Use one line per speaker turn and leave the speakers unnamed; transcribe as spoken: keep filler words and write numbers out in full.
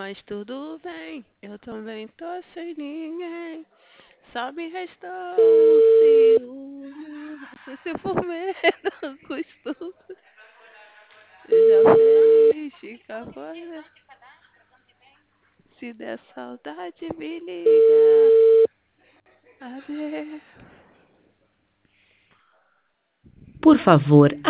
Mas tudo bem, eu também tô sem ninguém. Só me restou um ciúme. Se se for medo, costume. Seja feliz, fica fora. Se der saudade, me liga. Adeus.
Por favor,